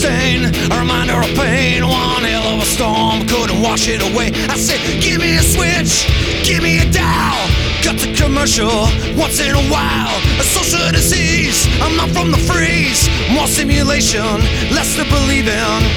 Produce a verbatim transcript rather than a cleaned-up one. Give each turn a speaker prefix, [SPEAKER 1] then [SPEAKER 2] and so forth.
[SPEAKER 1] stain, a reminder of pain. One hell of a storm couldn't wash it away. I said, give me a switch, give me a dial. Got the commercial once in a while. A social disease, I'm not from the freeze. More simulation, less to believe in.